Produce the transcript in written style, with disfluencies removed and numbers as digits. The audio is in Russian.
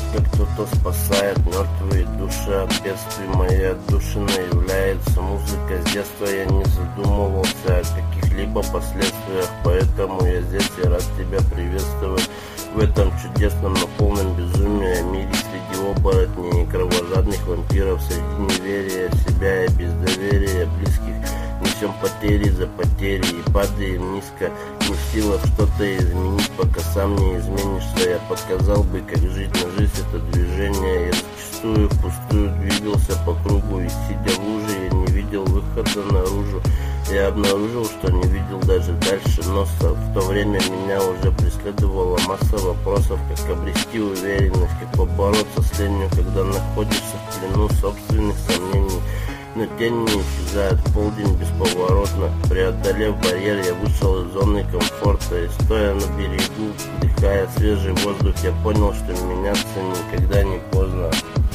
как кто-то спасает мертвые души от бедствий. Моей отдушиной является музыка. С детства я не задумывался о каких-либо последствиях, поэтому я здесь и рад тебя приветствовать в этом чудесном, но полном безумия мире, среди оборотней и кровожадных вампиров, среди неверия в себя и бездоверия близких. Несем потери за потери и падаем низко, не в силах что-то изменить, пока сам не изменишься. Я показал бы, как жить, но жизнь это движение. Я зачастую впустую двигался по кругу, и сидя в луже, я не видел выхода наружу. Я обнаружил, что не видел даже дальше носа. В то время меня уже преследовала масса вопросов, как обрести уверенность, как побороться с ленью, когда находишься в плену собственных сомнений. Но тень не исчезает, полдень бесповоротно. Преодолев барьер, я вышел из зоны комфорта, и стоя на берегу, вдыхая свежий воздух, я понял, что меняться никогда не поздно.